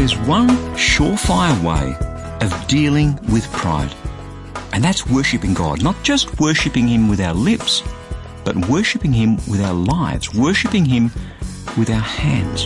There's one surefire way of dealing with pride, and that's worshipping God. Not just worshipping Him with our lips, but worshipping Him with our lives, worshipping Him with our hands.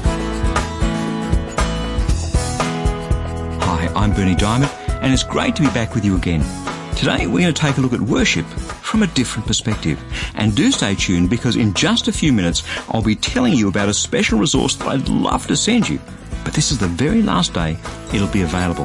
Hi, I'm Bernie Diamond, and it's great to be back with you again. Today we're going to take a look at worship from a different perspective. And do stay tuned, because in just a few minutes I'll be telling you about a special resource that I'd love to send you. But this is the very last day it'll be available.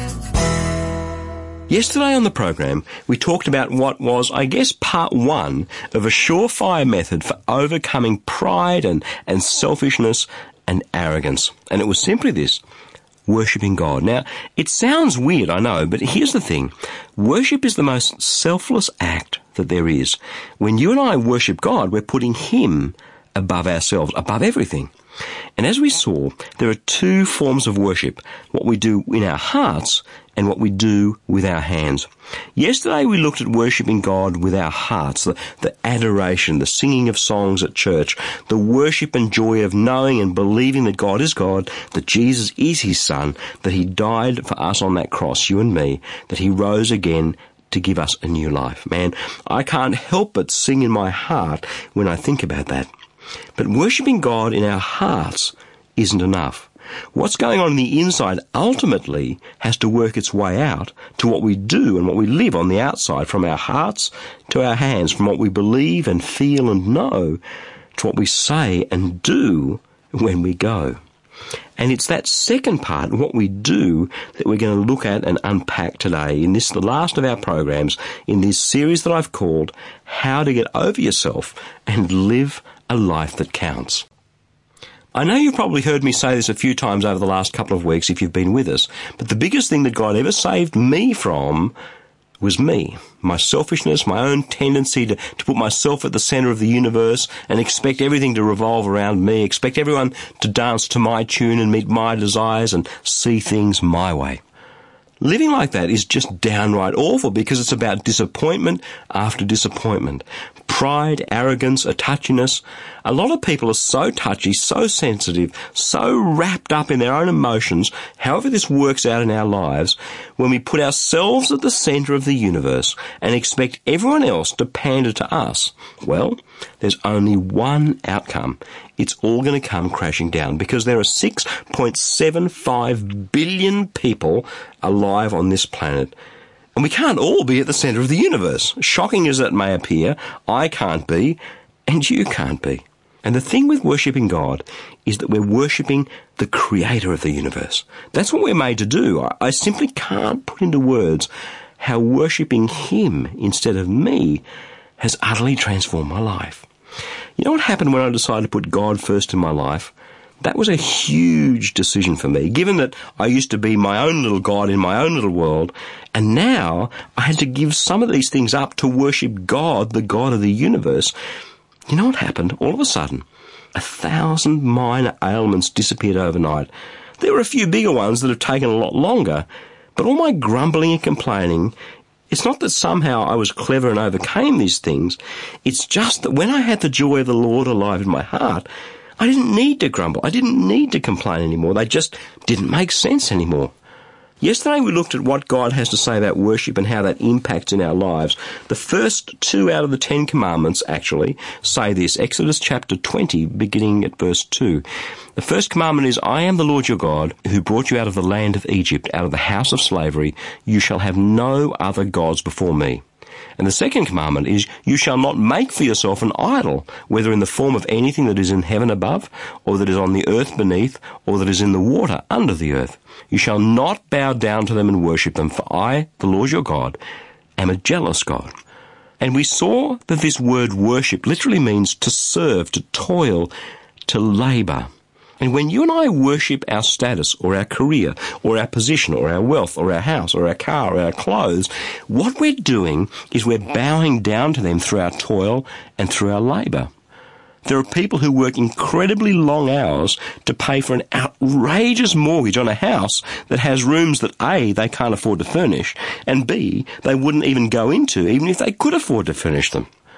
Yesterday on the program, we talked about what was, I guess, part one of a surefire method for overcoming pride and selfishness and arrogance. And it was simply this: worshipping God. Now, it sounds weird, I know, but here's the thing. Worship is the most selfless act that there is. When you and I worship God, we're putting Him above ourselves, above everything. And as we saw, there are two forms of worship: what we do in our hearts and what we do with our hands. Yesterday we looked at worshipping God with our hearts, the adoration, the singing of songs at church, the worship and joy of knowing and believing that God is God, that Jesus is His Son, that He died for us on that cross, you and me, that He rose again to give us a new life. Man, I can't help but sing in my heart when I think about that. But worshipping God in our hearts isn't enough. What's going on the inside ultimately has to work its way out to what we do and what we live on the outside, from our hearts to our hands, from what we believe and feel and know to what we say and do when we go. And it's that second part, what we do, that we're going to look at and unpack today in this, the last of our programs in this series that I've called How to Get Over Yourself and Live a Life That Counts. I know you've probably heard me say this a few times over the last couple of weeks if you've been with us, but the biggest thing that God ever saved me from was me. My selfishness, my own tendency to put myself at the centre of the universe and expect everything to revolve around me, expect everyone to dance to my tune and meet my desires and see things my way. Living like that is just downright awful, because it's about disappointment after disappointment. Pride, arrogance, a touchiness. A lot of people are so touchy, so sensitive, so wrapped up in their own emotions, however this works out in our lives, when we put ourselves at the centre of the universe and expect everyone else to pander to us. Well, there's only one outcome. It's all going to come crashing down, because there are 6.75 billion people alive on this planet. And we can't all be at the centre of the universe. Shocking as it may appear, I can't be, and you can't be. And the thing with worshipping God is that we're worshipping the Creator of the universe. That's what we're made to do. I simply can't put into words how worshipping Him instead of me has utterly transformed my life. You know what happened when I decided to put God first in my life? That was a huge decision for me, given that I used to be my own little God in my own little world, and now I had to give some of these things up to worship God, the God of the universe. You know what happened? All of a sudden, 1,000 minor ailments disappeared overnight. There were a few bigger ones that have taken a lot longer, but all my grumbling and complaining, it's not that somehow I was clever and overcame these things. It's just that when I had the joy of the Lord alive in my heart, I didn't need to grumble. I didn't need to complain anymore. They just didn't make sense anymore. Yesterday we looked at what God has to say about worship and how that impacts in our lives. The first 2 out of the 10 commandments actually say this. Exodus chapter 20, beginning at verse 2. The first commandment is, I am the Lord your God, who brought you out of the land of Egypt, out of the house of slavery. You shall have no other gods before me. And the second commandment is, you shall not make for yourself an idol, whether in the form of anything that is in heaven above, or that is on the earth beneath, or that is in the water under the earth. You shall not bow down to them and worship them, for I, the Lord your God, am a jealous God. And we saw that this word worship literally means to serve, to toil, to labour. And when you and I worship our status or our career or our position or our wealth or our house or our car or our clothes, what we're doing is we're bowing down to them through our toil and through our labour. There are people who work incredibly long hours to pay for an outrageous mortgage on a house that has rooms that A, they can't afford to furnish, and B, they wouldn't even go into even if they could afford to furnish them.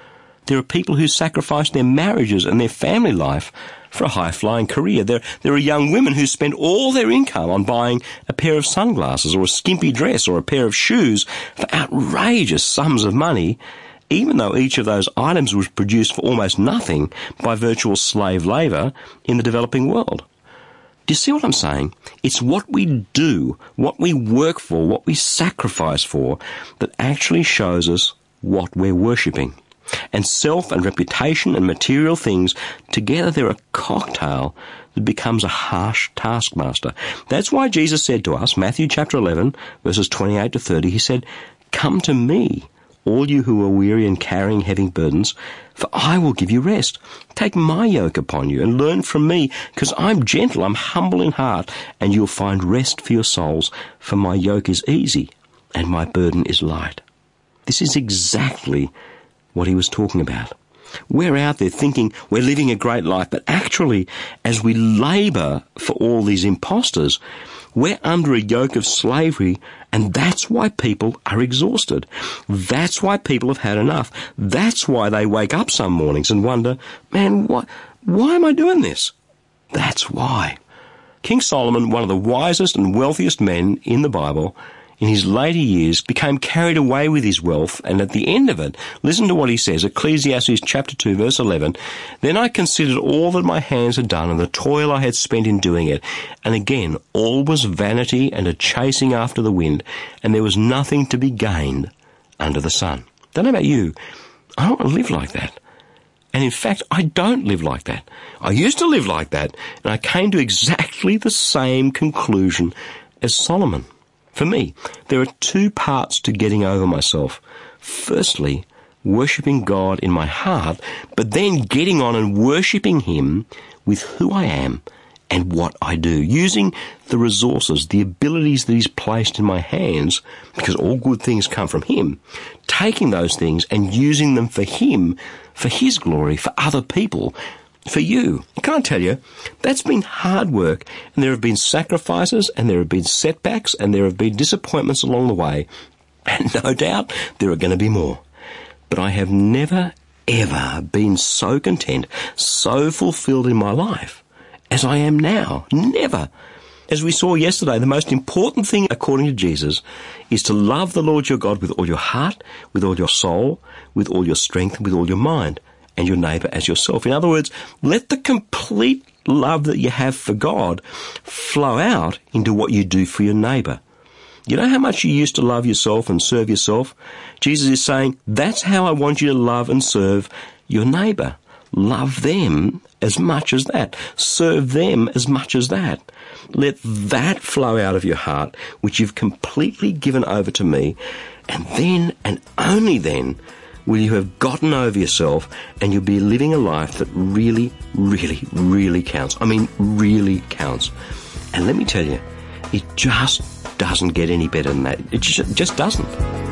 There are people who sacrifice their marriages and their family life for a high-flying career. There are young women who spend all their income on buying a pair of sunglasses or a skimpy dress or a pair of shoes for outrageous sums of money, even though each of those items was produced for almost nothing by virtual slave labour in the developing world. Do you see what I'm saying? It's what we do, what we work for, what we sacrifice for, that actually shows us what we're worshipping. And self and reputation and material things, together they're a cocktail that becomes a harsh taskmaster. That's why Jesus said to us, Matthew chapter 11, verses 28 to 30, he said, "Come to me, all you who are weary and carrying heavy burdens, for I will give you rest. Take my yoke upon you and learn from me, because I'm gentle, I'm humble in heart, and you'll find rest for your souls, for my yoke is easy and my burden is light." This is exactly what he was talking about. We're out there thinking we're living a great life, but actually, as we labour for all these imposters, we're under a yoke of slavery, and that's why people are exhausted. That's why people have had enough. That's why they wake up some mornings and wonder, man, why am I doing this? That's why. King Solomon, one of the wisest and wealthiest men in the Bible, in his later years became carried away with his wealth, and at the end of it, listen to what he says, Ecclesiastes chapter 2 verse 11, "Then I considered all that my hands had done and the toil I had spent in doing it, and again all was vanity and a chasing after the wind, and there was nothing to be gained under the sun." Don't know about you, I don't want to live like that. And in fact, I don't live like that. I used to live like that, and I came to exactly the same conclusion as Solomon. For me, there are two parts to getting over myself. Firstly, worshipping God in my heart, but then getting on and worshipping Him with who I am and what I do, using the resources, the abilities that He's placed in my hands, because all good things come from Him, taking those things and using them for Him, for His glory, for other people, for you. Can I tell you, that's been hard work, and there have been sacrifices, and there have been setbacks, and there have been disappointments along the way, and no doubt there are going to be more. But I have never, ever been so content, so fulfilled in my life as I am now. Never. As we saw yesterday, the most important thing, according to Jesus, is to love the Lord your God with all your heart, with all your soul, with all your strength, with all your mind, and your neighbour as yourself. In other words, let the complete love that you have for God flow out into what you do for your neighbour. You know how much you used to love yourself and serve yourself? Jesus is saying, that's how I want you to love and serve your neighbour. Love them as much as that. Serve them as much as that. Let that flow out of your heart, which you've completely given over to me, and then, and only then, will you have gotten over yourself, and you'll be living a life that really, really, really counts. I mean, really counts. And let me tell you, it just doesn't get any better than that. It just doesn't.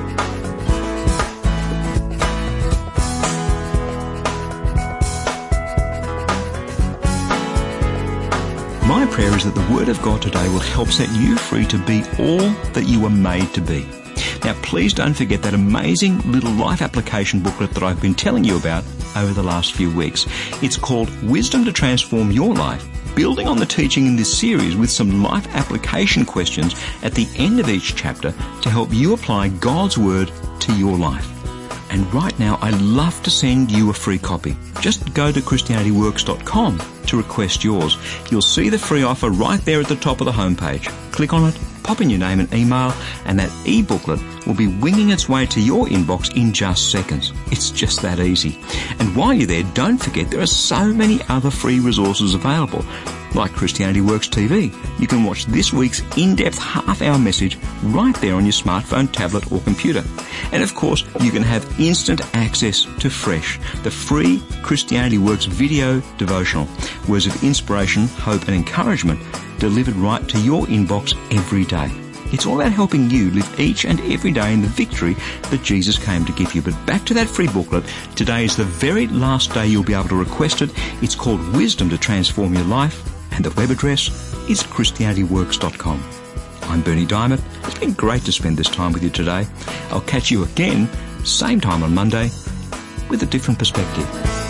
My prayer is that the Word of God today will help set you free to be all that you were made to be. Now, please don't forget that amazing little life application booklet that I've been telling you about over the last few weeks. It's called Wisdom to Transform Your Life, building on the teaching in this series with some life application questions at the end of each chapter to help you apply God's Word to your life. And right now, I'd love to send you a free copy. Just go to ChristianityWorks.com to request yours. You'll see the free offer right there at the top of the homepage. Click on it, pop in your name and email, and that e-booklet will be winging its way to your inbox in just seconds. It's just that easy. And while you're there, don't forget there are so many other free resources available, like Christianity Works TV. You can watch this week's in-depth half-hour message right there on your smartphone, tablet or computer. And of course, you can have instant access to Fresh, the free Christianity Works video devotional, words of inspiration, hope and encouragement delivered right to your inbox every day. It's all about helping you live each and every day in the victory that Jesus came to give you. But back to that free booklet, today is the very last day you'll be able to request it. It's called Wisdom to Transform Your Life, and the web address is ChristianityWorks.com. I'm Bernie Diamond. It's been great to spend this time with you today. I'll catch you again, same time on Monday. with a different perspective.